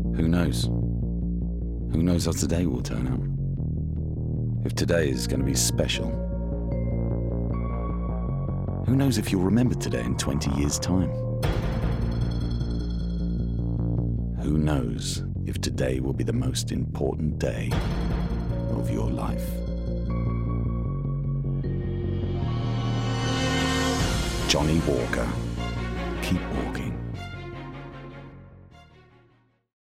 Who knows? Who knows how today will turn out? If today is going to be special. Who knows if you'll remember today in 20 years' time? Who knows if today will be the most important day of your life? Johnny Walker. Keep walking.